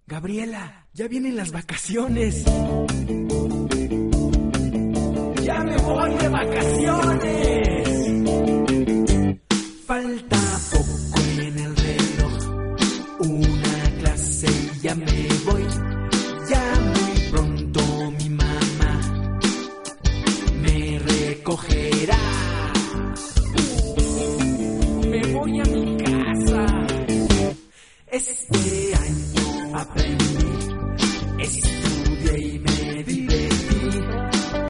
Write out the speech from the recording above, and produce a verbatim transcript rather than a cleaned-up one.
Gabriela, ya vienen las vacaciones. ¡Ya me voy de vacaciones! Falta poco en el reloj, una clase y ya me voy. Ya muy pronto mi mamá me recogerá. Me voy a mi casa. Este